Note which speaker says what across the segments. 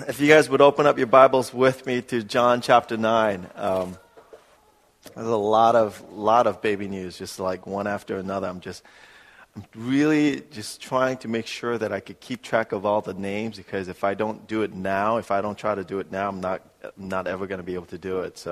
Speaker 1: If you guys would open up your Bibles with me to John chapter 9. There's a lot of baby news, just like one after another. I'm really just trying to make sure that I could keep track of all the names, because if I don't do it now, if I don't try to do it now, I'm not ever going to be able to do it.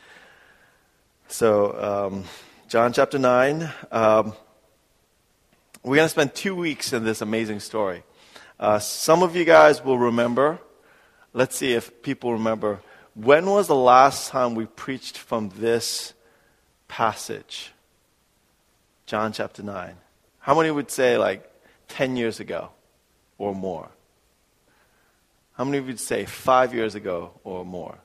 Speaker 1: So John chapter 9. We're going to spend 2 weeks in this amazing story. Some of you guys will remember. Let's see if people remember. When was the last time we preached from this passage? John chapter 9. How many would say like 10 years ago or more? How many would say 5 years ago or more?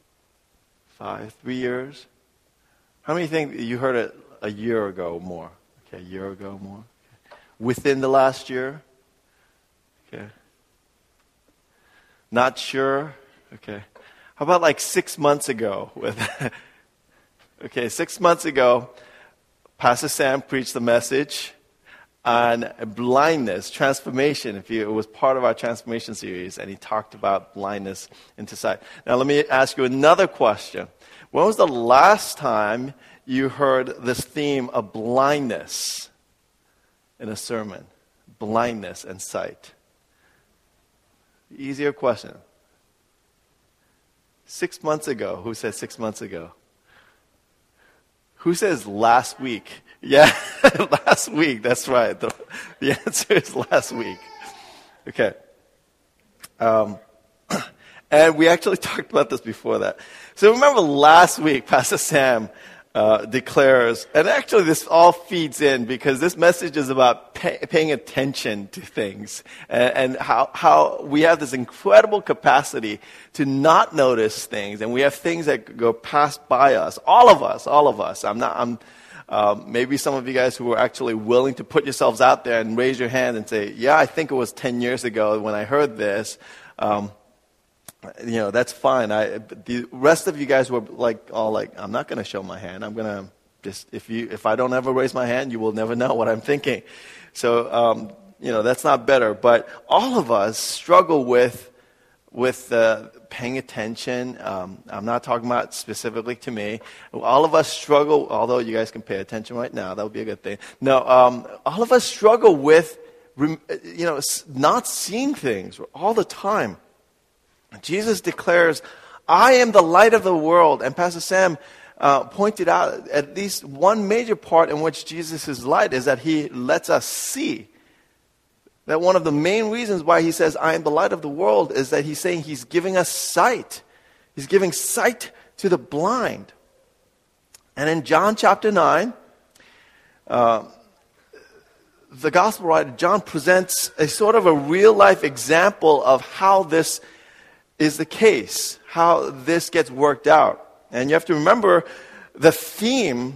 Speaker 1: 3 years? How many think you heard it a year ago or more? Okay, a year ago or more. Okay. Within the last year? Okay. Not sure? Okay. How about like 6 months ago? Okay, 6 months ago, Pastor Sam preached the message on blindness, transformation. It was part of our transformation series, and he talked about blindness into sight. Now let me ask you another question. When was the last time you heard this theme of blindness in a sermon? Blindness and sight. Easier question. 6 months ago. Who said 6 months ago? Who says last week? Yeah, last week. That's right. The answer is last week. Okay. And we actually talked about this before that. So remember last week, Pastor Sam declares, and actually this all feeds in because this message is about paying attention to things and how we have this incredible capacity to not notice things, and we have things that go past by us. All of us. Maybe some of you guys who are actually willing to put yourselves out there and raise your hand and say, yeah, I think it was 10 years ago when I heard this. That's fine. The rest of you guys were all like, I'm not going to show my hand. I'm going to just, if I don't ever raise my hand, you will never know what I'm thinking. So, that's not better. But all of us struggle with paying attention. I'm not talking about specifically to me. All of us struggle, although you guys can pay attention right now. That would be a good thing. No, all of us struggle with, not seeing things all the time. Jesus declares, I am the light of the world. And Pastor Sam pointed out at least one major part in which Jesus is light is that he lets us see. That one of the main reasons why he says, I am the light of the world, is that he's saying he's giving us sight. He's giving sight to the blind. And in John chapter 9, the gospel writer John presents a sort of a real-life example of how this is the case, how this gets worked out. And you have to remember the theme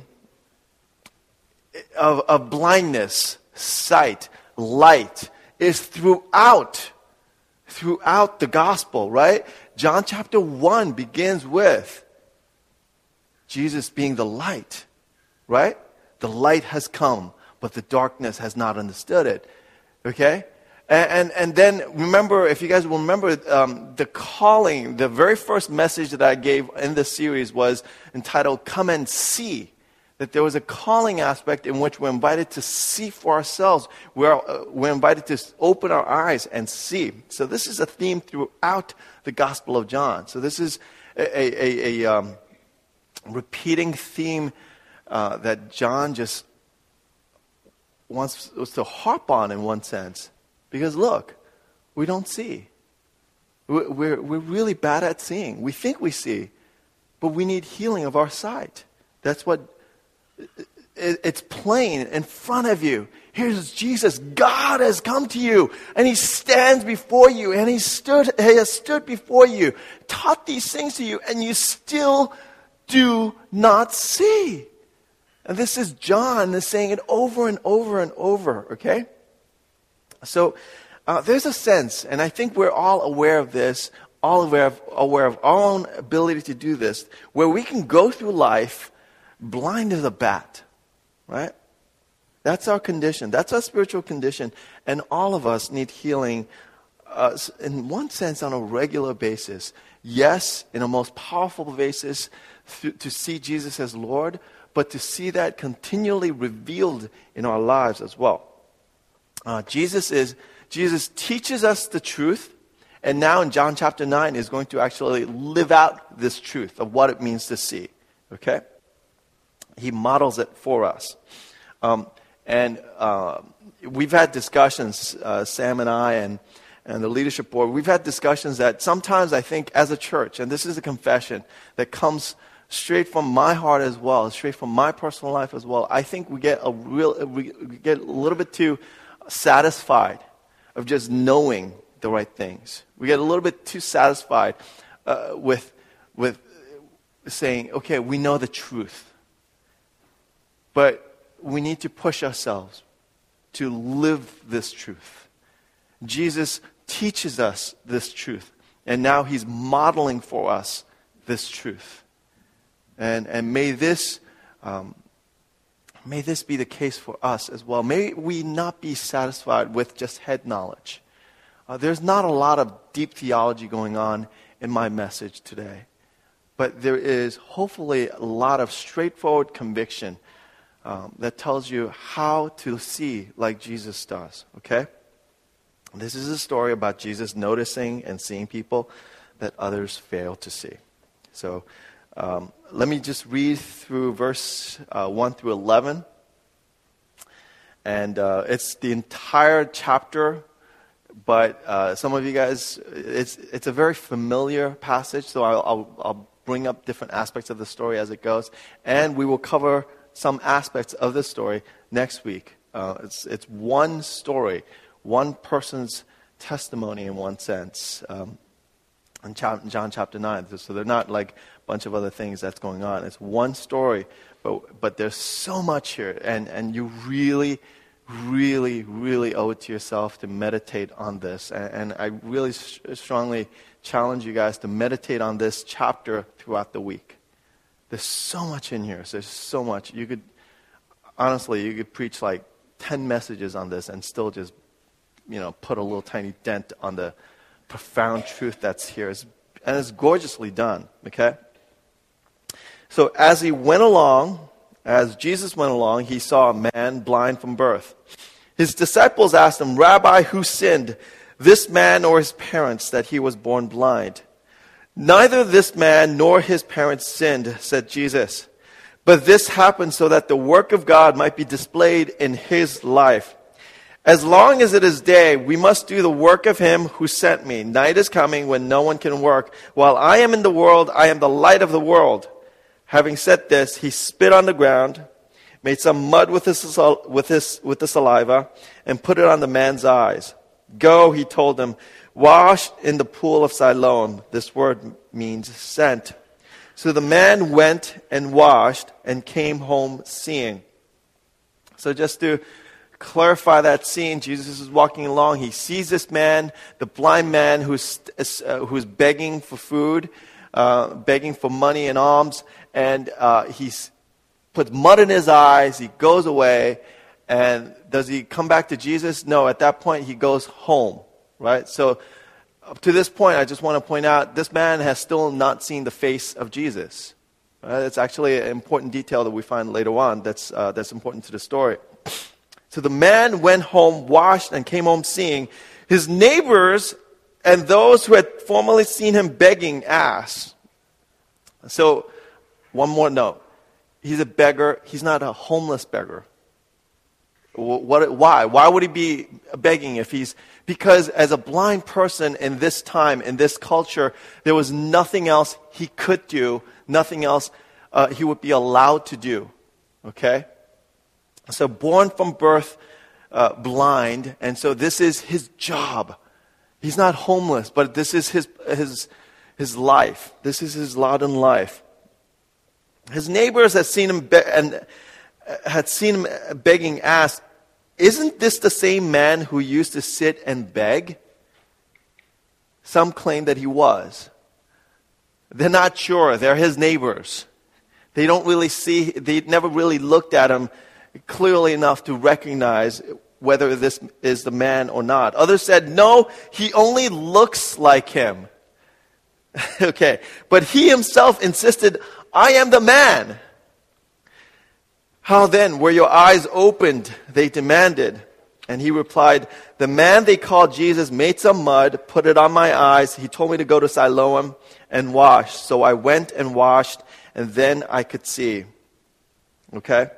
Speaker 1: of blindness, sight, light is throughout the gospel, right? John chapter 1 begins with Jesus being the light, right? The light has come, but the darkness has not understood it, okay? And then remember, if you guys will remember, the calling, the very first message that I gave in this series was entitled Come and See. That there was a calling aspect in which we're invited to see for ourselves. We're invited to open our eyes and see. So this is a theme throughout the Gospel of John. So this is a repeating theme that John just wants us to harp on in one sense. Because look, we don't see. We're really bad at seeing. We think we see, but we need healing of our sight. That's what, it's plain in front of you. Here's Jesus. God has come to you, and he stands before you, and he has stood before you, taught these things to you, and you still do not see. And this is John is saying it over and over and over, okay? So there's a sense, and I think we're all aware of this, all aware of our own ability to do this, where we can go through life blind as a bat, right? That's our condition. That's our spiritual condition, and all of us need healing in one sense, on a regular basis. Yes, in a most powerful basis, to see Jesus as Lord, but to see that continually revealed in our lives as well. Jesus teaches us the truth, and now in John chapter 9 is going to actually live out this truth of what it means to see. Okay? He models it for us. We've had discussions, Sam and I and the leadership board, we've had discussions that sometimes I think as a church, and this is a confession that comes straight from my heart as well, straight from my personal life as well, I think we get a little bit too satisfied of just knowing the right things. We get a little bit too satisfied with saying, okay, we know the truth. But we need to push ourselves to live this truth. Jesus teaches us this truth, and now he's modeling for us this truth. And may this be the case for us as well. May we not be satisfied with just head knowledge. There's not a lot of deep theology going on in my message today, but there is hopefully a lot of straightforward conviction that tells you how to see like Jesus does, okay? This is a story about Jesus noticing and seeing people that others fail to see. So let me just read through verse 1 through 11. And it's the entire chapter, but some of you guys, it's a very familiar passage, so I'll bring up different aspects of the story as it goes. And we will cover some aspects of the story next week. It's one story, one person's testimony in one sense, in John chapter 9. So they're not like a bunch of other things that's going on. It's one story, but there's so much here, and you really, really, really owe it to yourself to meditate on this. And I really strongly challenge you guys to meditate on this chapter throughout the week. There's so much in here. There's so much. You could preach like 10 messages on this and still just, put a little tiny dent on the profound truth that's here. And it's gorgeously done, okay? So as Jesus went along, he saw a man blind from birth. His disciples asked him, "Rabbi, who sinned, this man or his parents, that he was born blind?" "Neither this man nor his parents sinned," said Jesus. "But this happened so that the work of God might be displayed in his life. As long as it is day, we must do the work of him who sent me. Night is coming when no one can work. While I am in the world, I am the light of the world." Having said this, he spit on the ground, made some mud with the saliva, and put it on the man's eyes. "Go," he told him, "wash in the pool of Siloam." This word means sent. So the man went and washed and came home seeing. So just to clarify that scene, Jesus is walking along. He sees this man, the blind man who's begging for food, begging for money and alms, and he puts mud in his eyes. He goes away, and does he come back to Jesus? No, at that point he goes home, right? So up to this point, I just want to point out, this man has still not seen the face of Jesus. Right? It's actually an important detail that we find later on that's important to the story. So the man went home, washed, and came home seeing. His neighbors and those who had formerly seen him begging asked. So, one more note. He's a beggar. He's not a homeless beggar. Why? Why would he be begging if he's... Because as a blind person in this time, in this culture, there was nothing else he could do, nothing else he would be allowed to do. Okay? So born from birth blind, and so this is his job. He's not homeless, but this is his life. This is his lot in life. His neighbors had seen him begging asked, "Isn't this the same man who used to sit and beg?" Some claim that he was. They're not sure. They're his neighbors. They never really looked at him clearly enough to recognize whether this is the man or not. Others said, no, he only looks like him. Okay, but he himself insisted, I am the man. How then were your eyes opened? They demanded. And he replied, the man they called Jesus made some mud, put it on my eyes. He told me to go to Siloam and wash. So I went and washed, and then I could see. Okay?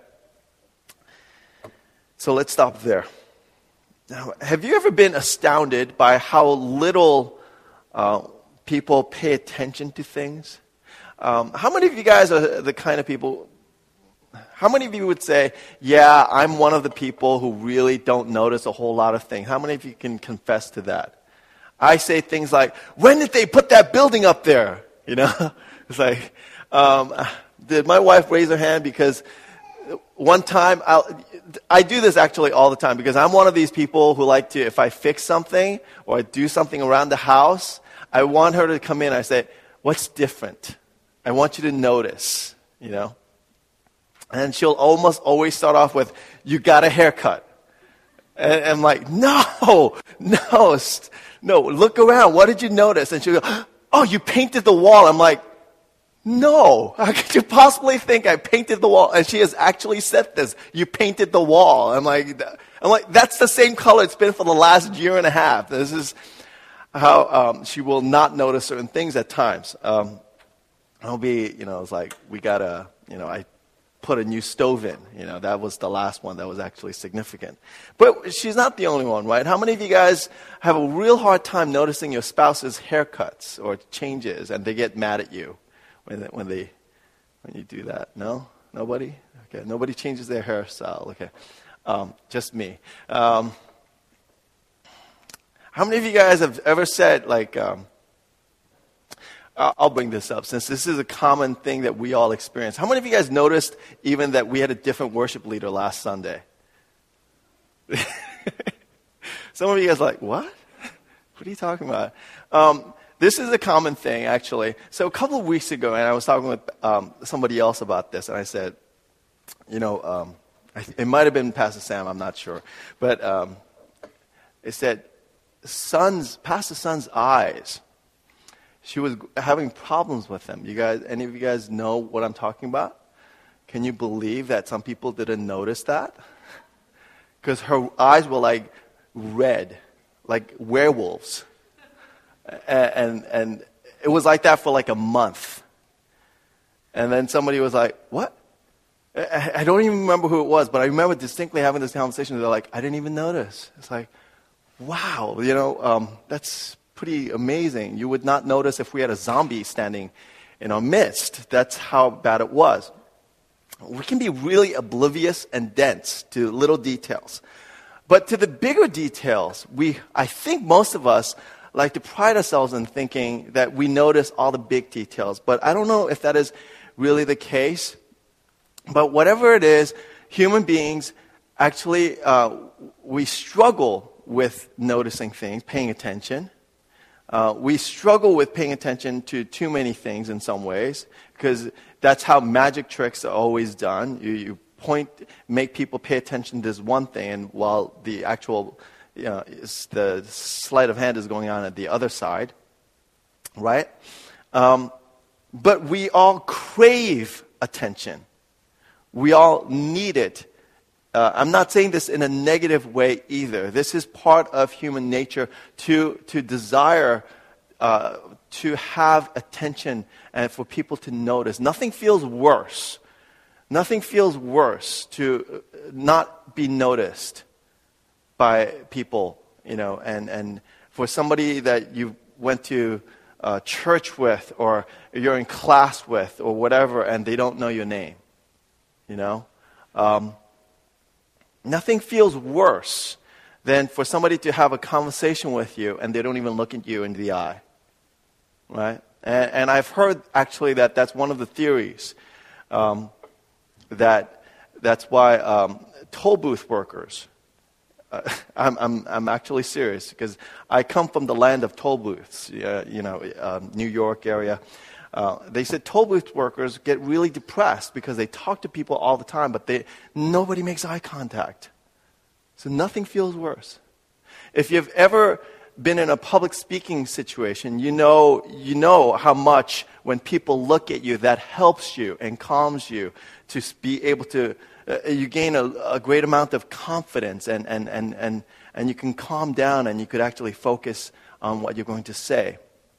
Speaker 1: So let's stop there. Now, have you ever been astounded by how little people pay attention to things? How many of you guys are the kind of people, how many of you would say, yeah, I'm one of the people who really don't notice a whole lot of things? How many of you can confess to that? I say things like, when did they put that building up there? You know? It's like, did my wife raise her hand? Because one time, I do this actually all the time, because I'm one of these people who like to, if I fix something or I do something around the house, I want her to come in. I say, what's different? I want you to notice, you know? And she'll almost always start off with, you got a haircut. And I'm like, no, look around. What did you notice? And she'll go, oh, you painted the wall. I'm like, no, how could you possibly think I painted the wall? And she has actually said this, you painted the wall. I'm like, that's the same color it's been for the last year and a half. This is how she will not notice certain things at times. I'll be, it's like, we gotta, I put a new stove in. That was the last one that was actually significant. But she's not the only one, right? How many of you guys have a real hard time noticing your spouse's haircuts or changes, and they get mad at you when you do that? No? Nobody? Okay. Nobody changes their hairstyle. Okay. Just me. How many of you guys have ever said, like, I'll bring this up since this is a common thing that we all experience. How many of you guys noticed even that we had a different worship leader last Sunday? Some of you guys are like, what? What are you talking about? This is a common thing, actually. So a couple of weeks ago, and I was talking with somebody else about this, and I said, it might have been Pastor Sam, I'm not sure. But it said, Pastor Son's eyes, she was having problems with them. Any of you guys know what I'm talking about? Can you believe that some people didn't notice that? Because her eyes were like red, like werewolves. And it was like that for like a month. And then somebody was like, what? I don't even remember who it was, but I remember distinctly having this conversation. They're like, I didn't even notice. It's like, wow, that's pretty amazing. You would not notice if we had a zombie standing in our midst. That's how bad it was. We can be really oblivious and dense to little details. But to the bigger details, I think most of us like to pride ourselves in thinking that we notice all the big details. But I don't know if that is really the case. But whatever it is, human beings actually, we struggle with noticing things, paying attention. We struggle with paying attention to too many things in some ways, because that's how magic tricks are always done. You make people pay attention to this one thing, and while the actual, the sleight of hand is going on at the other side, right? But we all crave attention. We all need it. I'm not saying this in a negative way either. This is part of human nature to desire to have attention and for people to notice. Nothing feels worse. Nothing feels worse to not be noticed by people, and for somebody that you went to church with or you're in class with or whatever, and they don't know your name, Nothing feels worse than for somebody to have a conversation with you and they don't even look at you in the eye, right? And I've heard actually that that's one of the theories, that's why toll booth workers. I'm actually serious, because I come from the land of toll booths, New York area. They said toll booth workers get really depressed because they talk to people all the time, but nobody makes eye contact. So nothing feels worse. If you've ever been in a public speaking situation, you know how much when people look at you, that helps you and calms you to be able to, you gain a great amount of confidence and you can calm down and you could actually focus on what you're going to say.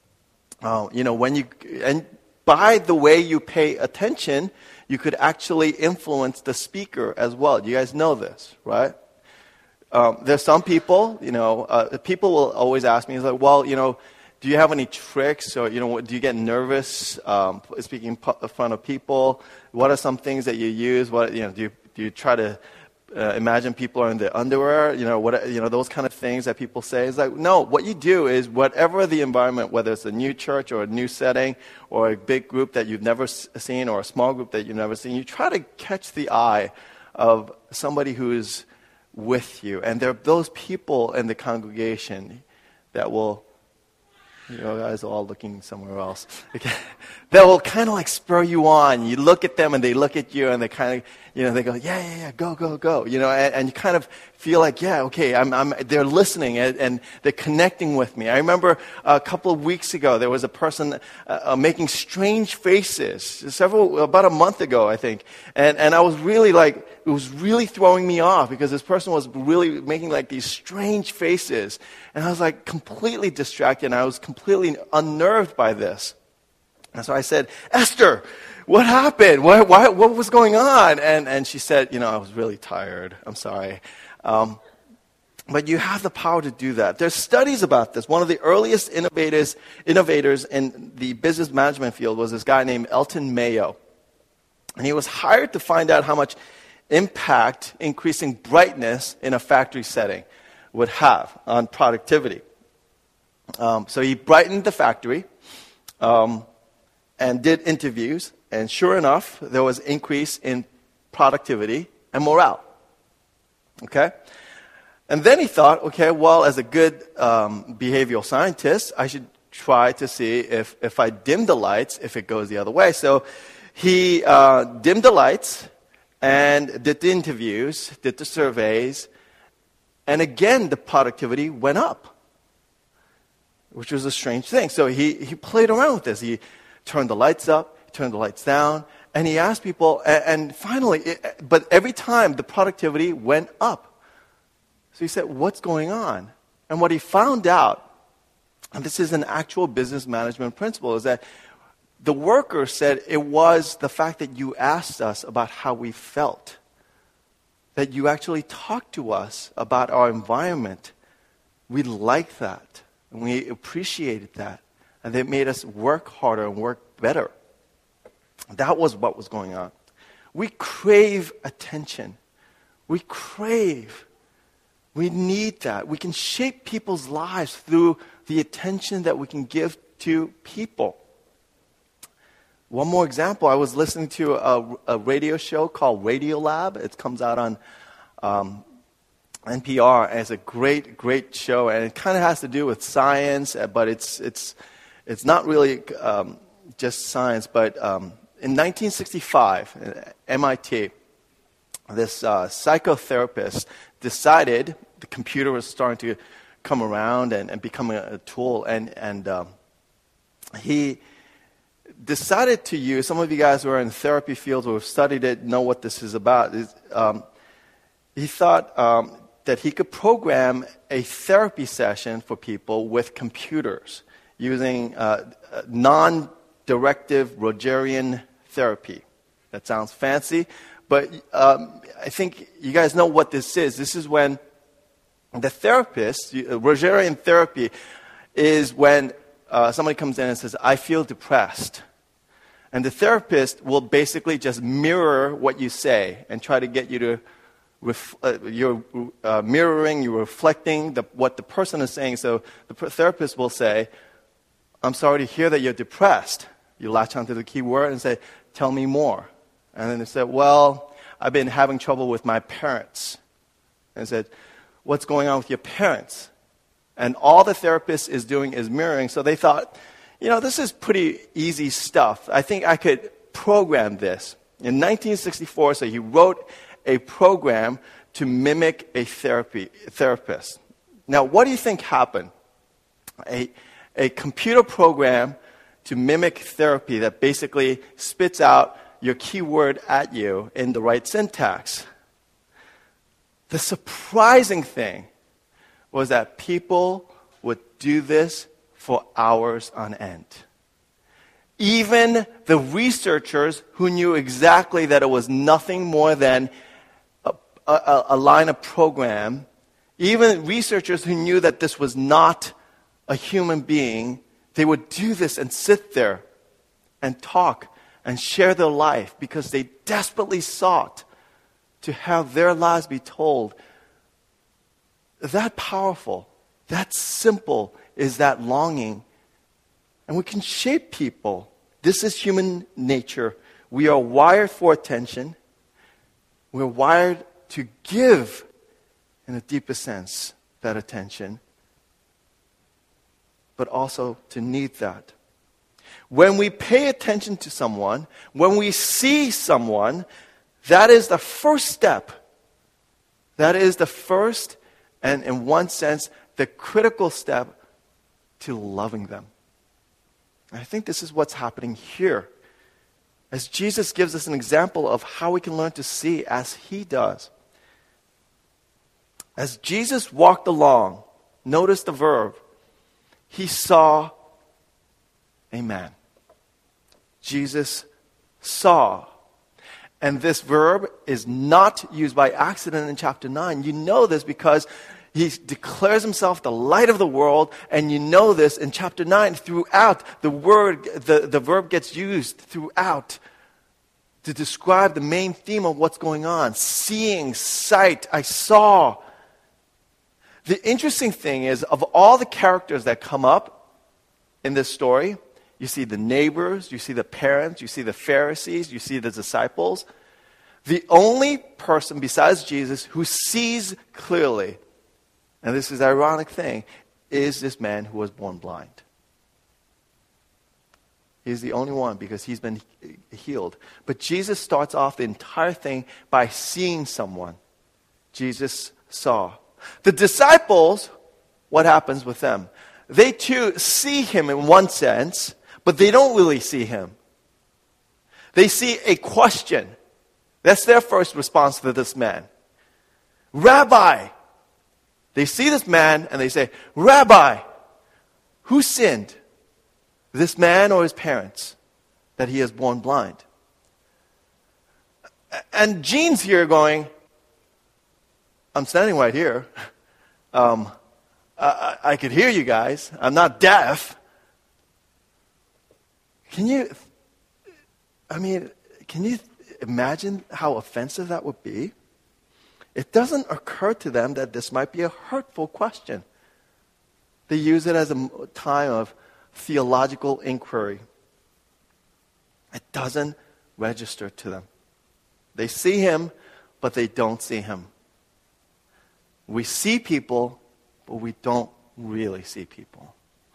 Speaker 1: And by the way you pay attention, you could actually influence the speaker as well. You guys know this, right? There's some people, people will always ask me, like, well, do you have any tricks or, do you get nervous speaking in front of people? What are some things that you use? What, do you try to imagine people are in their underwear? Those kind of things that people say. It's like, no, what you do is whatever the environment, whether it's a new church or a new setting or a big group that you've never seen or a small group that you've never seen, you try to catch the eye of somebody who is with you. And there are those people in the congregation that will, guys are all looking somewhere else. That will kind of like spur you on. You look at them and they look at you and they kind of, they go, yeah, go, and you kind of feel like, yeah, okay, they're listening and they're connecting with me. I remember a couple of weeks ago, there was a person making strange faces, about a month ago, I think. And I was really like, it was really throwing me off because this person was really making like these strange faces. And I was like completely distracted and I was completely unnerved by this. And so I said, Esther, what happened? What was going on? And she said, I was really tired. I'm sorry. But you have the power to do that. There's studies about this. One of the earliest innovators in the business management field was this guy named Elton Mayo. And he was hired to find out how much impact increasing brightness in a factory setting would have on productivity. So he brightened the factory and did interviews. And sure enough, there was increase in productivity and morale. Okay? And then he thought, okay, well, as a good behavioral scientist, I should try to see if I dim the lights, if it goes the other way. So he dimmed the lights and did the interviews, did the surveys, and again, the productivity went up, which was a strange thing. So he played around with this. He turned the lights up, turned the lights down, and he asked people, and finally, but every time the productivity went up. So he said, what's going on? And what he found out, and this is an actual business management principle, is that the worker said it was the fact that you asked us about how we felt, that you actually talked to us about our environment. We liked that, and we appreciated that, and it made us work harder and work better. That was what was going on. We crave attention. We need that. We can shape people's lives through the attention that we can give to people. One more example, I was listening to a radio show called Radiolab. It comes out on NPR, and it's a great show, and it kind of has to do with science, but it's not really just science. But in 1965, at MIT, this psychotherapist decided the computer was starting to come around and become a tool, and he decided to use, some of you guys who are in therapy fields or have studied it know what this is about. He thought that he could program a therapy session for people with computers using non-directive Rogerian therapy. That sounds fancy, but I think you guys know what this is. This is when the therapist, Rogerian therapy, is when somebody comes in and says, I feel depressed. And the therapist will basically just mirror what you say and try to get you to, you're mirroring, you're reflecting what the person is saying. So the therapist will say, I'm sorry to hear that you're depressed. You latch onto the key word and say, tell me more. And then they said, well, I've been having trouble with my parents. And I said, what's going on with your parents? And all the therapist is doing is mirroring. So they thought, this is pretty easy stuff. I think I could program this. In 1964, so he wrote a program to mimic a therapist. Now, what do you think happened? A computer program to mimic therapy that basically spits out your keyword at you in the right syntax. The surprising thing was that people would do this for hours on end. Even the researchers who knew exactly that it was nothing more than a line of program, even researchers who knew that this was not a human being, they would do this and sit there and talk and share their life because they desperately sought to have their lives be told. That powerful, that simple is that longing. And we can shape people. This is human nature. We are wired for attention. We're wired to give, in the deepest sense, that attention, but also to need that. When we pay attention to someone, when we see someone, that is the first step. That is the first, and in one sense, the critical step to loving them. And I think this is what's happening here. As Jesus gives us an example of how we can learn to see as He does. As Jesus walked along, notice the verb, He saw a man. Jesus saw. And this verb is not used by accident in chapter 9. You know this because He declares Himself the light of the world, and you know this in chapter 9 throughout. The verb gets used throughout to describe the main theme of what's going on. Seeing, sight, I saw. The interesting thing is, of all the characters that come up in this story, you see the neighbors, you see the parents, you see the Pharisees, you see the disciples. The only person besides Jesus who sees clearly, and this is the ironic thing, is this man who was born blind. He's the only one because he's been healed. But Jesus starts off the entire thing by seeing someone. Jesus saw. The disciples, what happens with them? They too see Him in one sense, but they don't really see Him. They see a question. That's their first response to this man. Rabbi! They see this man and they say, Rabbi, who sinned? This man or his parents, that he is born blind? And Gene's here going, I'm standing right here. I could hear you guys. I'm not deaf. Can you imagine how offensive that would be? It doesn't occur to them that this might be a hurtful question. They use it as a time of theological inquiry. It doesn't register to them. They see Him, but they don't see Him. We see people, but we don't really see people.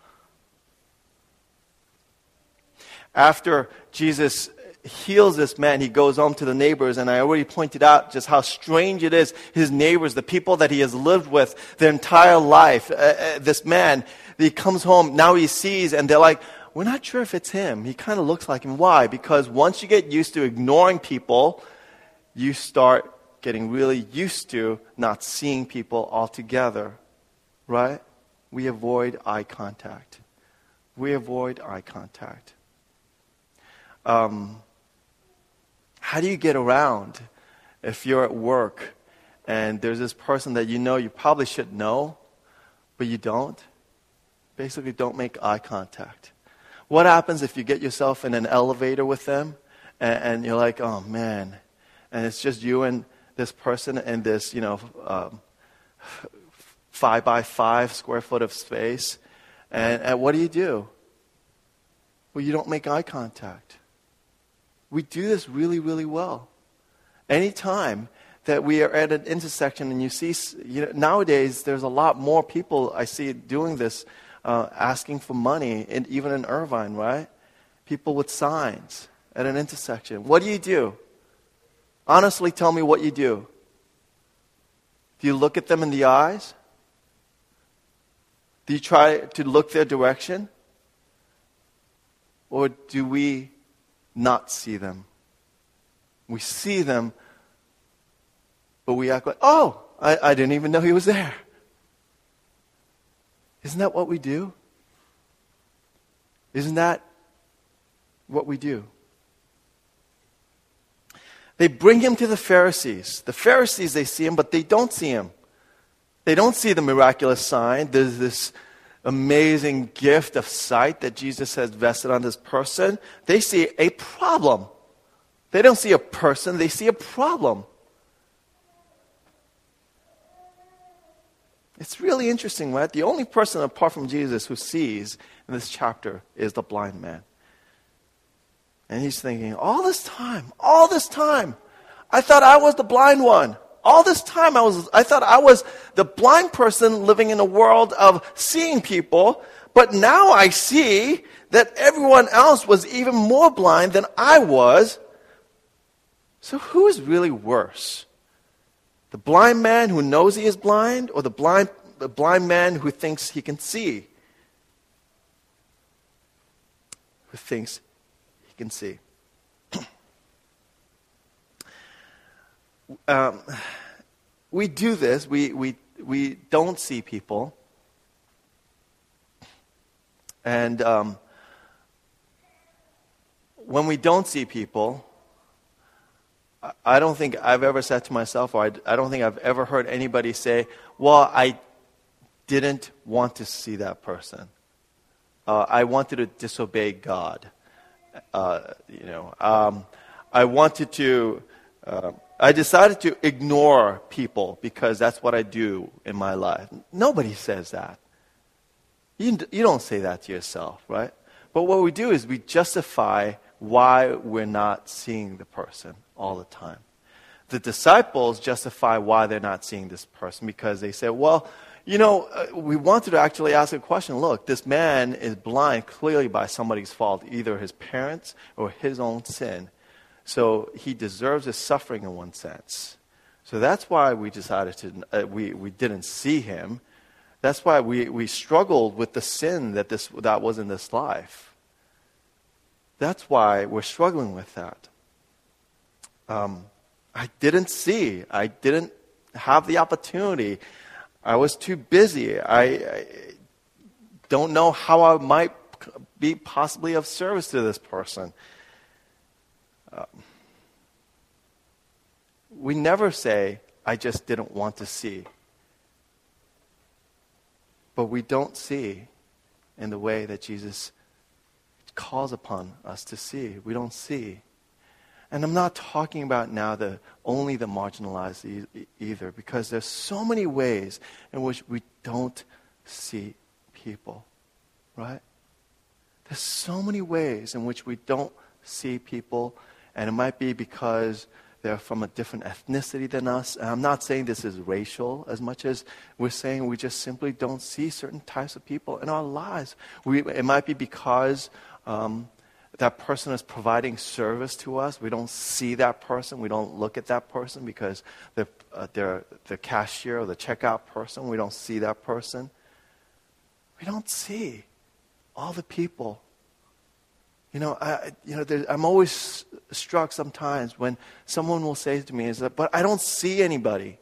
Speaker 1: After Jesus heals this man, He goes home to the neighbors, and I already pointed out just how strange it is. His neighbors, the people that he has lived with their entire life, this man, he comes home, now he sees, and they're like, we're not sure if it's him. He kind of looks like him. Why? Because once you get used to ignoring people, you start getting really used to not seeing people altogether, right? We avoid eye contact. We avoid eye contact. How do you get around if you're at work and there's this person that you know you probably should know, but you don't? Basically, don't make eye contact. What happens if you get yourself in an elevator with them and you're like, oh man, and it's just you and this person in this, 5 by 5 square foot of space, and what do? Well, you don't make eye contact. We do this really, really well. Anytime that we are at an intersection and you see, nowadays there's a lot more people I see doing this, asking for money, and even in Irvine, right? People with signs at an intersection. What do? Honestly, tell me what you do. Do you look at them in the eyes? Do you try to look their direction? Or do we not see them? We see them, but we act like, oh, I didn't even know he was there. Isn't that what we do? Isn't that what we do? They bring him to the Pharisees. The Pharisees, they see him, but they don't see him. They don't see the miraculous sign. There's this amazing gift of sight that Jesus has vested on this person. They see a problem. They don't see a person, they see a problem. It's really interesting, right? The only person apart from Jesus who sees in this chapter is the blind man. And he's thinking, all this time, I thought I was the blind one. All this time I thought I was the blind person living in a world of seeing people, but now I see that everyone else was even more blind than I was. So who is really worse? The blind man who knows he is blind, or the blind man who thinks he can see? Who thinks he can see? We do this. We don't see people. And when we don't see people, I don't think I've ever said to myself, or I don't think I've ever heard anybody say, well, I didn't want to see that person. I wanted to disobey God. I decided to ignore people because that's what I do in my life. Nobody says that. You don't say that to yourself, right? But what we do is we justify why we're not seeing the person all the time. The disciples justify why they're not seeing this person because they say, well, we wanted to actually ask a question. Look, this man is blind clearly by somebody's fault, either his parents or his own sin. So he deserves his suffering in one sense. So that's why we decided to, we didn't see him. That's why we struggled with the sin that was in this life. That's why we're struggling with that. I didn't see. I didn't have the opportunity. I was too busy. I don't know how I might be possibly of service to this person. We never say, I just didn't want to see. But we don't see in the way that Jesus calls upon us to see. We don't see. And I'm not talking about now only the marginalized either, because there's so many ways in which we don't see people, right? There's so many ways in which we don't see people, and it might be because they're from a different ethnicity than us. And I'm not saying this is racial as much as we're saying we just simply don't see certain types of people in our lives. It might be because that person is providing service to us. We don't see that person. We don't look at that person because they're the cashier or the checkout person. We don't see that person. We don't see all the people. I'm always struck sometimes when someone will say to me, but I don't see anybody.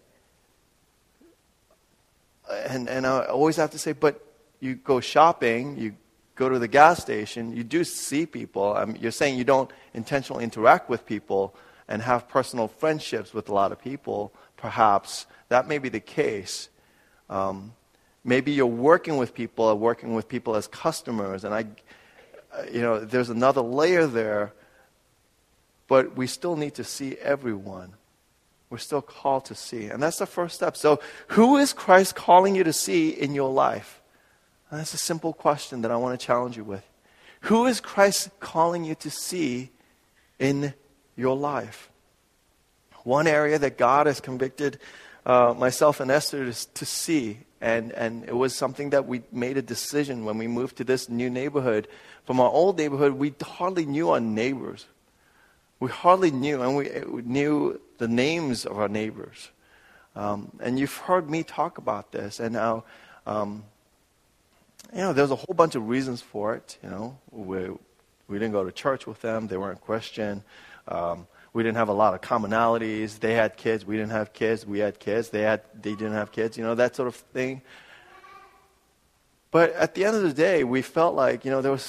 Speaker 1: And I always have to say, but you go shopping, you go to the gas station, you do see people. You're saying you don't intentionally interact with people and have personal friendships with a lot of people. Perhaps that may be the case. Maybe you're working with people as customers, and there's another layer there, but we still need to see everyone. We're still called to see. And that's the first step. So who is Christ calling you to see in your life? And that's a simple question that I want to challenge you with. Who is Christ calling you to see in your life? One area that God has convicted myself and Esther to see, and it was something that we made a decision when we moved to this new neighborhood. From our old neighborhood, we hardly knew our neighbors. We hardly knew, and we knew the names of our neighbors. And you've heard me talk about this, and now, there's a whole bunch of reasons for it. We didn't go to church with them. They weren't Christian. We didn't have a lot of commonalities. They had kids. We didn't have kids. We had kids. They didn't have kids. That sort of thing. But at the end of the day, we felt like,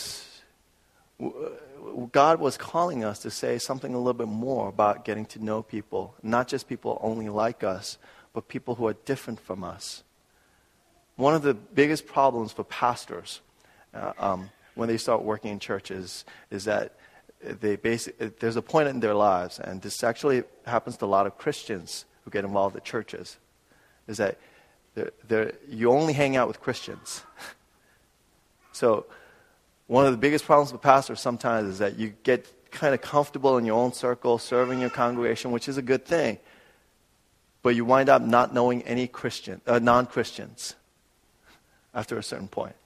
Speaker 1: God was calling us to say something a little bit more about getting to know people. Not just people only like us, but people who are different from us. One of the biggest problems for pastors when they start working in churches is that there's a point in their lives, and this actually happens to a lot of Christians who get involved at churches, is that you only hang out with Christians. So one of the biggest problems with pastors sometimes is that you get kind of comfortable in your own circle, serving your congregation, which is a good thing, but you wind up not knowing any non-Christians after a certain point.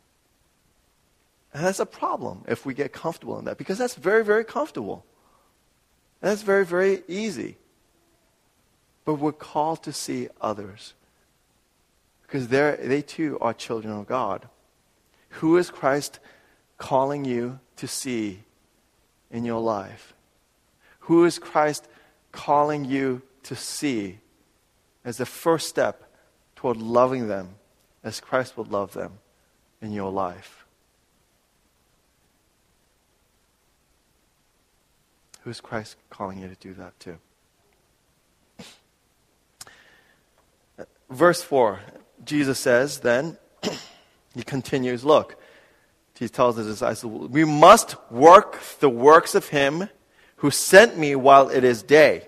Speaker 1: And that's a problem if we get comfortable in that, because that's very, very comfortable. And that's very, very easy. But we're called to see others, because they too are children of God. Who is Christ calling you to see in your life? Who is Christ calling you to see as the first step toward loving them as Christ would love them in your life? Who's Christ calling you to do that to? Verse 4, Jesus says then, he continues, look, he tells his disciples, we must work the works of him who sent me while it is day.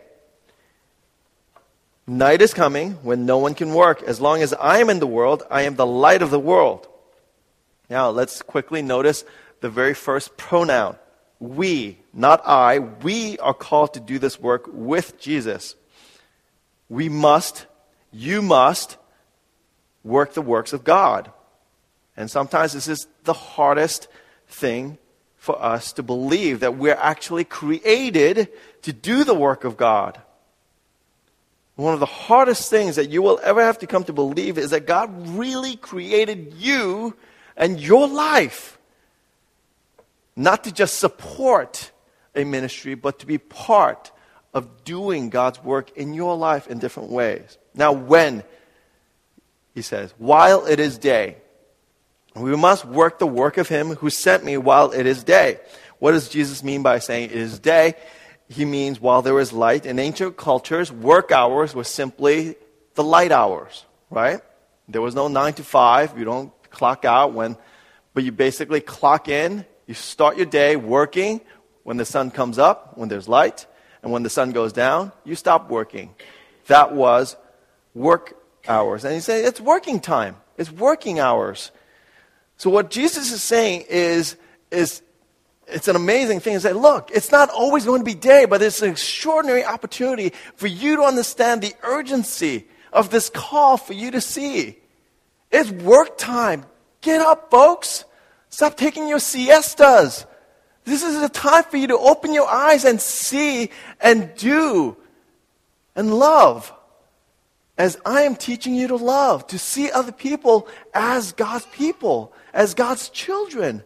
Speaker 1: Night is coming when no one can work. As long as I am in the world, I am the light of the world. Now, let's quickly notice the very first pronoun. We, not I, we are called to do this work with Jesus. We must, you must, work the works of God. And sometimes this is the hardest thing for us to believe, that we're actually created to do the work of God. One of the hardest things that you will ever have to come to believe is that God really created you and your life. Not to just support a ministry, but to be part of doing God's work in your life in different ways. Now, when, he says, while it is day, we must work the work of him who sent me while it is day. What does Jesus mean by saying it is day? He means while there is light. In ancient cultures, work hours were simply the light hours, right? There was no 9 to 5. You don't clock out but you basically clock in. You start your day working when the sun comes up, when there's light, and when the sun goes down, you stop working. That was work hours. And he said, it's working time. It's working hours. So what Jesus is saying is it's an amazing thing. He said, look, it's not always going to be day, but it's an extraordinary opportunity for you to understand the urgency of this call for you to see. It's work time. Get up, folks. Stop taking your siestas. This is the time for you to open your eyes and see and do and love as I am teaching you to love, to see other people as God's people, as God's children.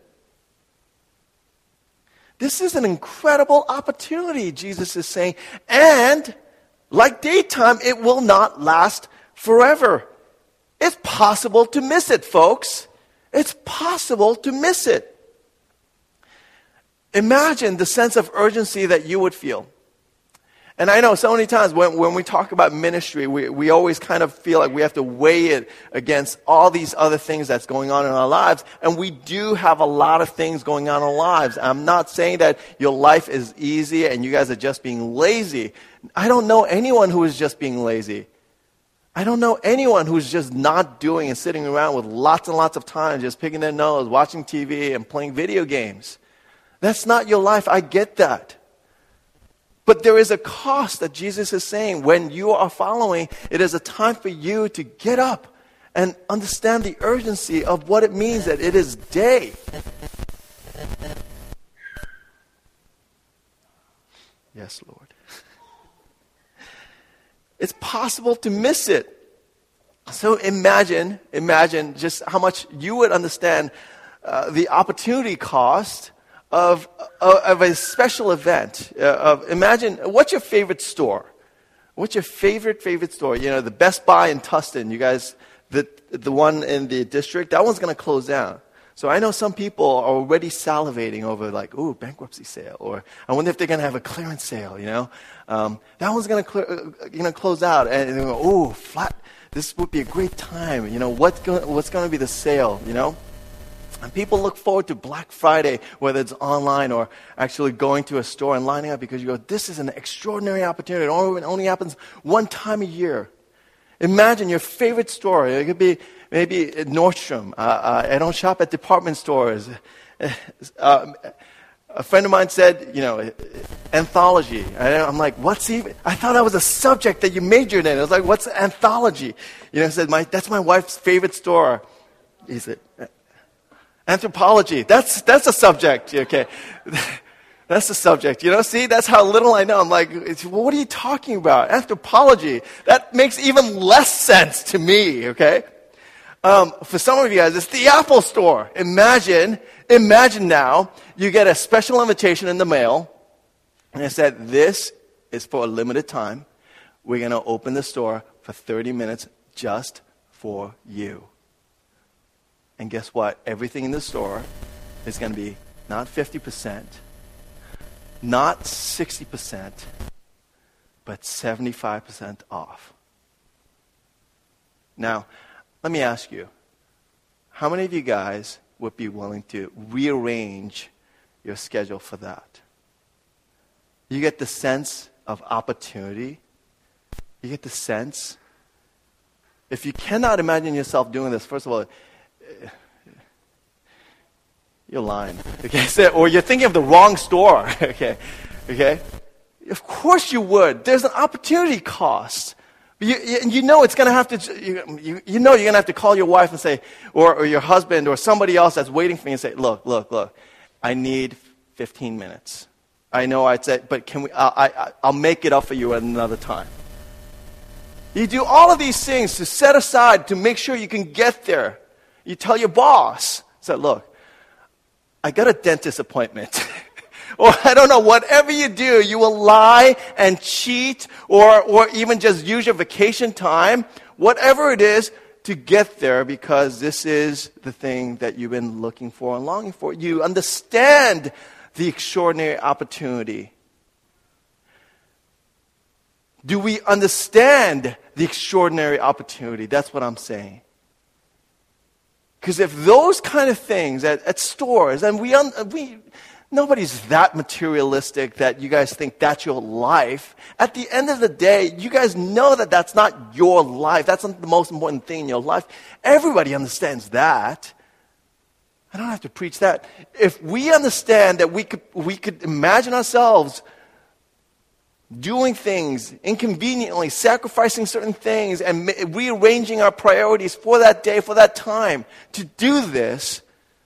Speaker 1: This is an incredible opportunity, Jesus is saying. And like daytime, it will not last forever. It's possible to miss it, folks. It's possible to miss it. Imagine the sense of urgency that you would feel. And I know so many times when we talk about ministry, we always kind of feel like we have to weigh it against all these other things that's going on in our lives. And we do have a lot of things going on in our lives. I'm not saying that your life is easy and you guys are just being lazy. I don't know anyone who is just being lazy. I don't know anyone who's just not doing and sitting around with lots and lots of time just picking their nose, watching TV and playing video games. That's not your life. I get that. But there is a cost that Jesus is saying. When you are following, it is a time for you to get up and understand the urgency of what it means that it is day. Yes, Lord. It's possible to miss it. So imagine just how much you would understand the opportunity cost of a special event. Imagine, what's your favorite store? What's your favorite store? You know, the Best Buy in Tustin, you guys, the one in the district, that one's going to close down. So I know some people are already salivating over like, ooh, bankruptcy sale, or I wonder if they're going to have a clearance sale, you know. That one's going to close out, and they go, ooh, flat. This would be a great time, you know. What's going to be the sale, you know? And people look forward to Black Friday, whether it's online or actually going to a store and lining up, because you go, this is an extraordinary opportunity. It only happens one time a year. Imagine your favorite store. It could be maybe Nordstrom. I don't shop at department stores. A friend of mine said, you know, anthology. I'm like, what's even? I thought that was a subject that you majored in. I was like, what's anthology? You know, he said, that's my wife's favorite store. He said, anthropology. That's a subject. Okay. That's the subject. You know, see, that's how little I know. I'm like, what are you talking about? Anthropology. That makes even less sense to me, okay? For some of you guys, it's the Apple Store. Imagine now, you get a special invitation in the mail, and it said, this is for a limited time. We're going to open the store for 30 minutes just for you. And guess what? Everything in the store is going to be not 50%, not 60%, but 75% off. Now, let me ask you, how many of you guys would be willing to rearrange your schedule for that? You get the sense of opportunity. You get the sense. If you cannot imagine yourself doing this, first of all, you're lying. Okay, so, or you're thinking of the wrong store. Okay. Of course you would. There's an opportunity cost. You know it's going to have to. You know you're going to have to call your wife and say, or your husband, or somebody else that's waiting for you and say, look. I need 15 minutes. I know I'd say, but can we? I'll make it up for you at another time. You do all of these things to set aside to make sure you can get there. You tell your boss, say, look, I got a dentist appointment. Or I don't know, whatever you do, you will lie and cheat or even just use your vacation time, whatever it is, to get there, because this is the thing that you've been looking for and longing for. You understand the extraordinary opportunity. Do we understand the extraordinary opportunity? That's what I'm saying. Because if those kind of things at stores, and nobody's that materialistic that you guys think that's your life. At the end of the day, you guys know that that's not your life. That's not the most important thing in your life. Everybody understands that. I don't have to preach that. If we understand that we could imagine ourselves doing things inconveniently, sacrificing certain things, and rearranging our priorities for that day, for that time, to do this,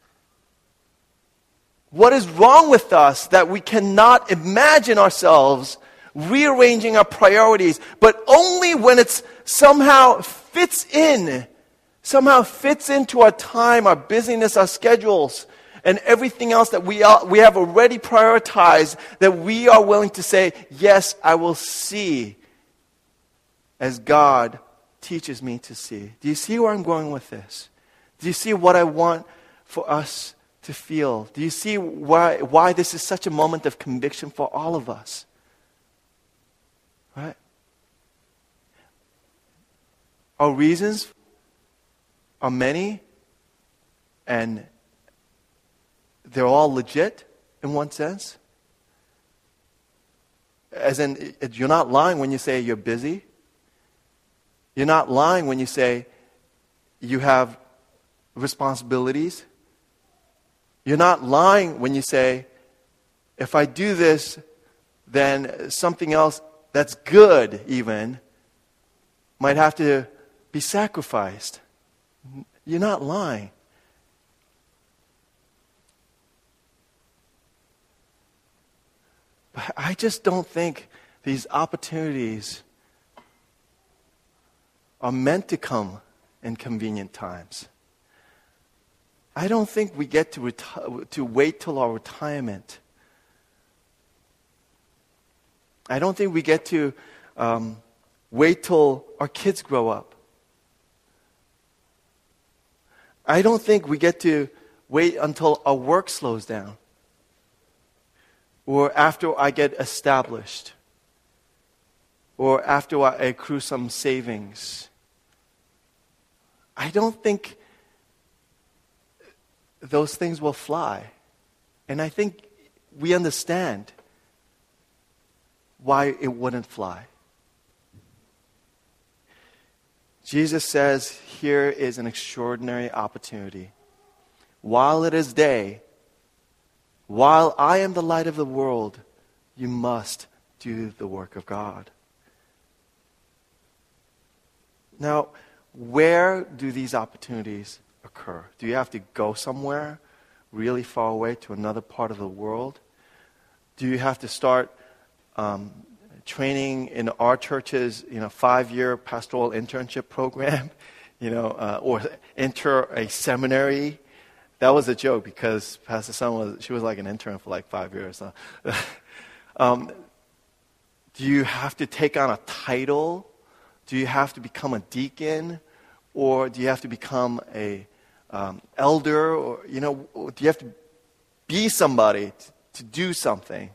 Speaker 1: what is wrong with us that we cannot imagine ourselves rearranging our priorities, but only when it somehow fits into our time, our busyness, our schedules, and everything else that we have already prioritized, that we are willing to say, yes, I will see as God teaches me to see. Do you see where I'm going with this? Do you see what I want for us to feel? Do you see why this is such a moment of conviction for all of us? Right? Our reasons are many, and they're all legit in one sense. As in, you're not lying when you say you're busy. You're not lying when you say you have responsibilities. You're not lying when you say, if I do this, then something else that's good even might have to be sacrificed. You're not lying. But I just don't think these opportunities are meant to come in convenient times. I don't think we get to wait till our retirement. I don't think we get to wait till our kids grow up. I don't think we get to wait until our work slows down or after I get established or after I accrue some savings. I don't think those things will fly. And I think we understand why it wouldn't fly. Jesus says, here is an extraordinary opportunity. While it is day, while I am the light of the world, you must do the work of God. Now, where do these opportunities occur? Do you have to go somewhere really far away to another part of the world? Do you have to start training in our church's 5-year pastoral internship program, or enter a seminary? That was a joke because Pastor Sun was like an intern for like 5 years. So. Do you have to take on a title? Do you have to become a deacon? Or do you have to become a elder? Or do you have to be somebody to do something?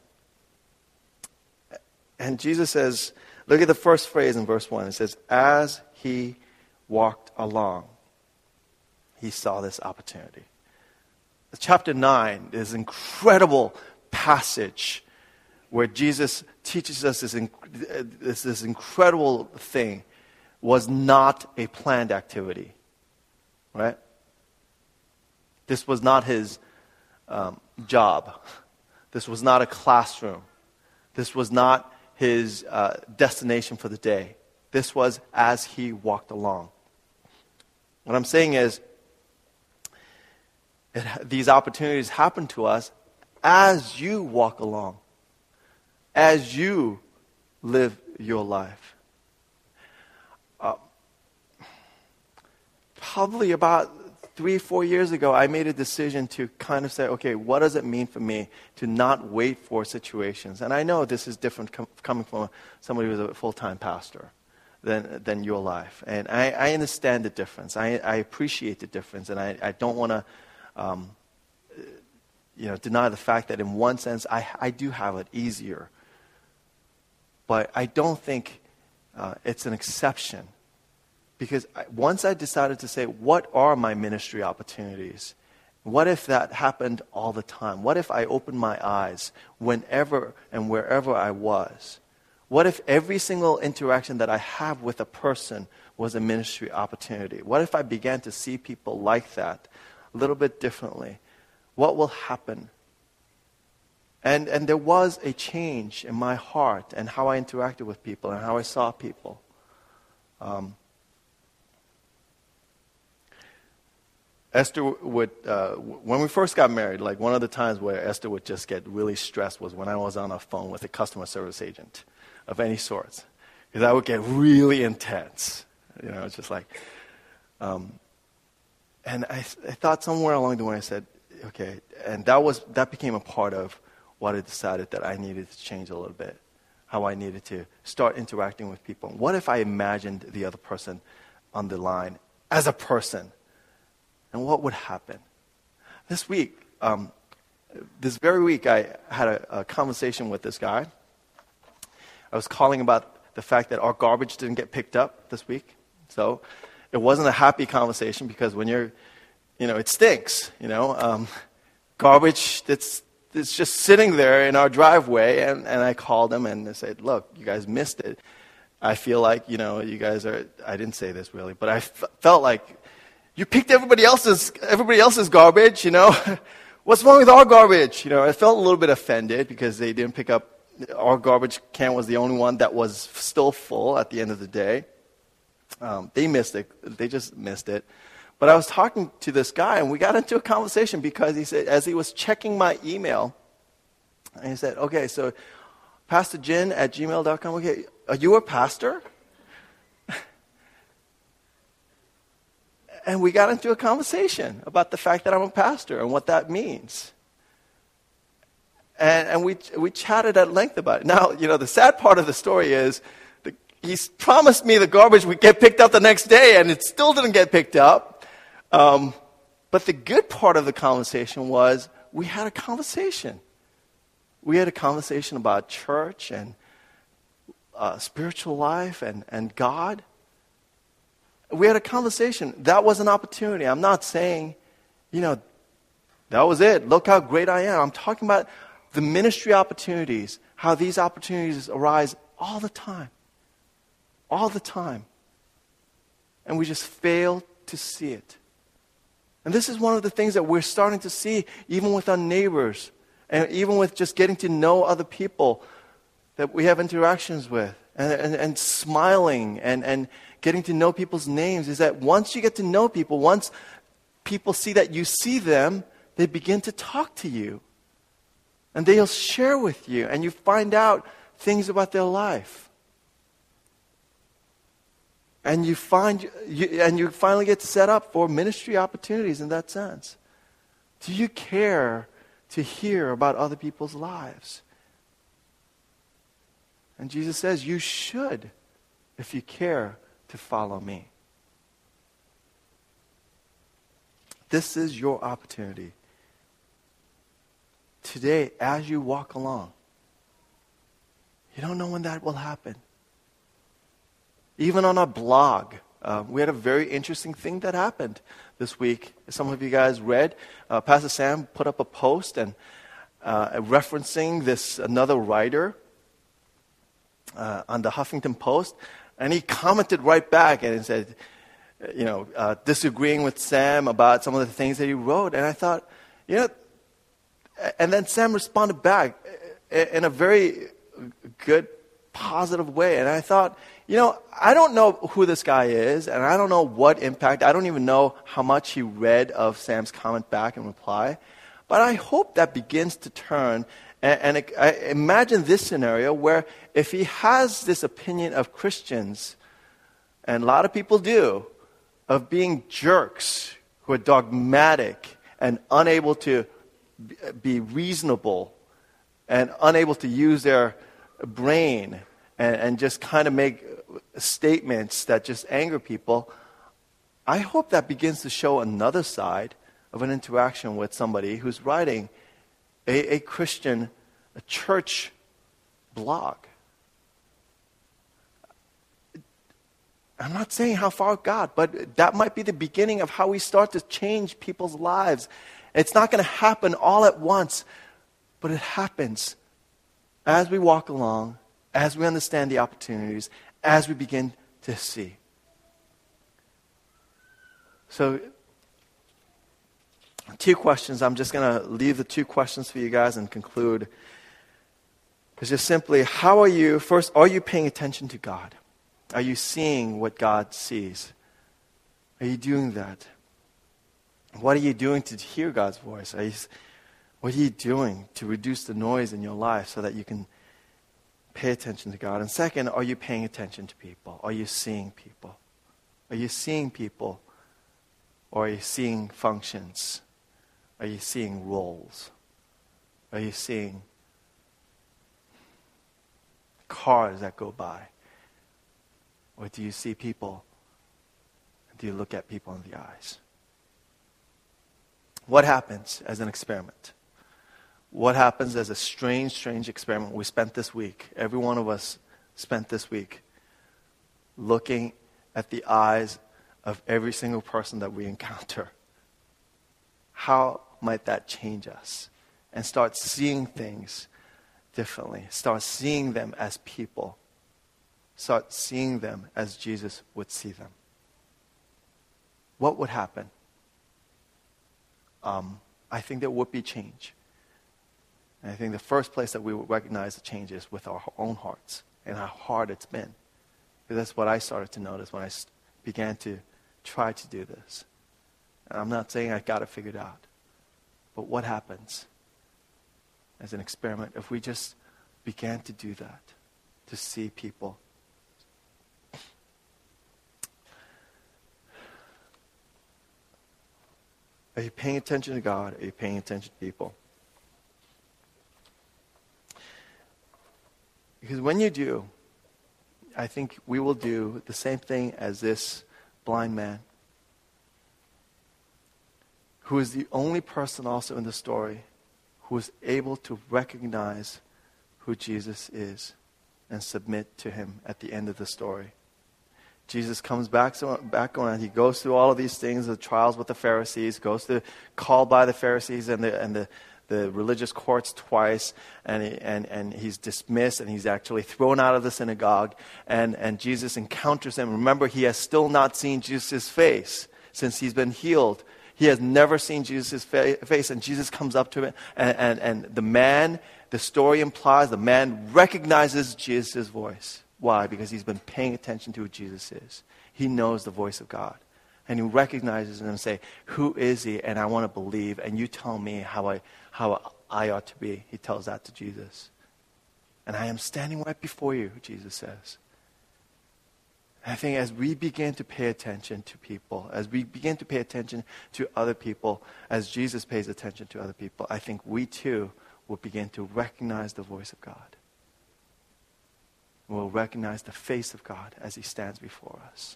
Speaker 1: And Jesus says, look at the first phrase in verse 1. It says, as he walked along, he saw this opportunity. Chapter 9 is an incredible passage where Jesus teaches us this incredible thing was not a planned activity, right? This was not his job. This was not a classroom. This was not his destination for the day. This was as he walked along. What I'm saying is, these opportunities happen to us as you walk along, as you live your life. Probably about 3-4 years ago, I made a decision to kind of say, okay, what does it mean for me to not wait for situations? And I know this is different coming from somebody who's a full-time pastor than your life. And I understand the difference. I appreciate the difference. And I don't want to deny the fact that in one sense, I do have it easier. But I don't think it's an exception. Because once I decided to say, what are my ministry opportunities? What if that happened all the time? What if I opened my eyes whenever and wherever I was? What if every single interaction that I have with a person was a ministry opportunity? What if I began to see people like that a little bit differently? What will happen? And there was a change in my heart and how I interacted with people and how I saw people. Esther would, when we first got married, like one of the times where Esther would just get really stressed was when I was on a phone with a customer service agent of any sorts. Because I would get really intense. It's just like, and I thought somewhere along the way I said, okay, and that became a part of what I decided that I needed to change a little bit. How I needed to start interacting with people. What if I imagined the other person on the line as a person? And what would happen? This very week, I had a conversation with this guy. I was calling about the fact that our garbage didn't get picked up this week. So it wasn't a happy conversation because when it stinks, garbage it's just sitting there in our driveway. And I called him and I said, look, you guys missed it. I feel like, you guys are, I didn't say this really, but I felt like, you picked everybody else's garbage, What's wrong with our garbage? I felt a little bit offended because they didn't pick up. Our garbage can was the only one that was still full at the end of the day. They missed it. They just missed it. But I was talking to this guy, and we got into a conversation because he said, as he was checking my email, and he said, okay, so pastorjin@gmail.com, okay, are you a pastor? And we got into a conversation about the fact that I'm a pastor and what that means. And we chatted at length about it. Now, the sad part of the story is he's promised me the garbage would get picked up the next day, and it still didn't get picked up. But the good part of the conversation was we had a conversation. We had a conversation about church and spiritual life and God. We had a conversation. That was an opportunity. I'm not saying, that was it. Look how great I am. I'm talking about the ministry opportunities, how these opportunities arise all the time. All the time. And we just fail to see it. And this is one of the things that we're starting to see even with our neighbors and even with just getting to know other people that we have interactions with and smiling and getting to know people's names, is that once you get to know people, once people see that you see them, they begin to talk to you. And they'll share with you, and you find out things about their life. And you finally get set up for ministry opportunities in that sense. Do you care to hear about other people's lives? And Jesus says, you should, if you care to follow me. This is your opportunity. Today, as you walk along, you don't know when that will happen. Even on our blog, we had a very interesting thing that happened this week. Some of you guys read. Pastor Sam put up a post and referencing another writer on the Huffington Post, and he commented right back and said, disagreeing with Sam about some of the things that he wrote. And I thought, and then Sam responded back in a very good, positive way. And I thought, I don't know who this guy is, and I don't know what impact. I don't even know how much he read of Sam's comment back and reply. But I hope that begins to turn. And I imagine this scenario where if he has this opinion of Christians, and a lot of people do, of being jerks who are dogmatic and unable to be reasonable and unable to use their brain and just kind of make statements that just anger people, I hope that begins to show another side of an interaction with somebody who's writing a Christian, a church blog. I'm not saying how far God, but that might be the beginning of how we start to change people's lives. It's not going to happen all at once, but it happens as we walk along, as we understand the opportunities, as we begin to see. So, 2 questions. I'm just going to leave the 2 questions for you guys and conclude. It's just simply, are you paying attention to God? Are you seeing what God sees? Are you doing that? What are you doing to hear God's voice? What are you doing to reduce the noise in your life so that you can pay attention to God? And second, are you paying attention to people? Are you seeing people? Are you seeing people? Or are you seeing functions? Are you seeing roles? Are you seeing cars that go by? Or do you see people? Do you look at people in the eyes? What happens as an experiment? What happens as a strange experiment we spent this week? Every one of us spent this week looking at the eyes of every single person that we encounter. How might that change us? And start seeing things differently. Start seeing them as people. Start seeing them as Jesus would see them. What would happen? I think there would be change. And I think the first place that we would recognize the change is with our own hearts and how hard it's been. Because that's what I started to notice when I began to try to do this. And I'm not saying I got it figured out. But what happens as an experiment if we just began to do that, to see people? Are you paying attention to God? Are you paying attention to people? Because when you do, I think we will do the same thing as this blind man, who is the only person also in the story who is able to recognize who Jesus is and submit to him at the end of the story. Jesus comes back around. He goes through all of these things, the trials with the Pharisees, goes to called by the Pharisees and the religious courts twice, and he's dismissed, and he's actually thrown out of the synagogue, and Jesus encounters him. Remember, he has still not seen Jesus' face since he's been healed. He has never seen Jesus' face, and Jesus comes up to him, and the story implies the man recognizes Jesus' voice. Why? Because he's been paying attention to who Jesus is. He knows the voice of God. And he recognizes him and say, who is he? And I want to believe, and you tell me how I ought to be. He tells that to Jesus. And I am standing right before you, Jesus says. And I think as we begin to pay attention to people, as we begin to pay attention to other people, as Jesus pays attention to other people, I think we too will begin to recognize the voice of God. We'll recognize the face of God as he stands before us.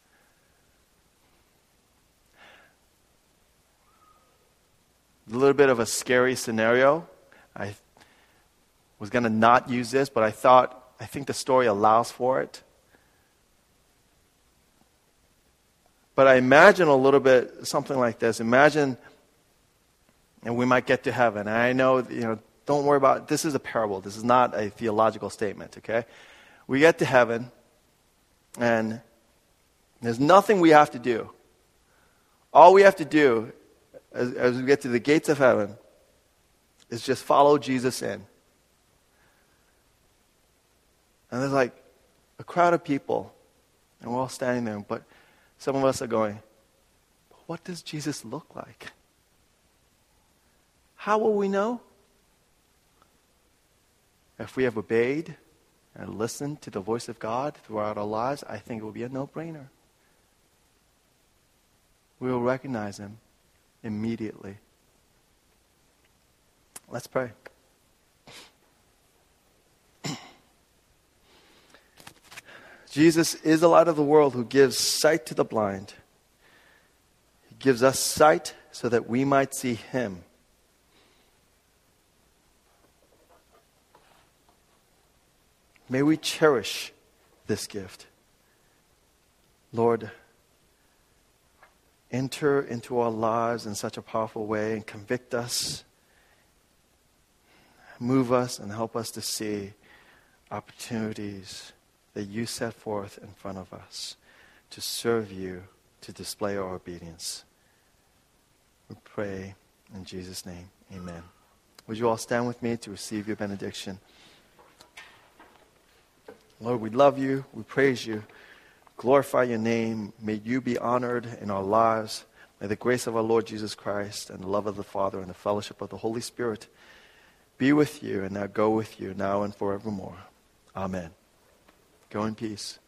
Speaker 1: A little bit of a scary scenario. I was going to not use this, but I think the story allows for it. But I imagine a little bit something like this. Imagine, and we might get to heaven. And I know, don't worry about, this is a parable. This is not a theological statement, okay? We get to heaven, and there's nothing we have to do. All we have to do, as we get to the gates of heaven, is just follow Jesus in. And there's like a crowd of people, and we're all standing there, but some of us are going, what does Jesus look like? How will we know? If we have obeyed and listened to the voice of God throughout our lives, I think it will be a no-brainer. We will recognize him immediately. Let's pray. Jesus is the light of the world who gives sight to the blind. He gives us sight so that we might see him. May we cherish this gift. Lord, enter into our lives in such a powerful way and convict us, move us, and help us to see opportunities that you set forth in front of us to serve you, to display our obedience. We pray in Jesus' name, amen. Would you all stand with me to receive your benediction? Lord, we love you, we praise you, glorify your name. May you be honored in our lives. May the grace of our Lord Jesus Christ and the love of the Father and the fellowship of the Holy Spirit be with you and now go with you now and forevermore. Amen. Go in peace.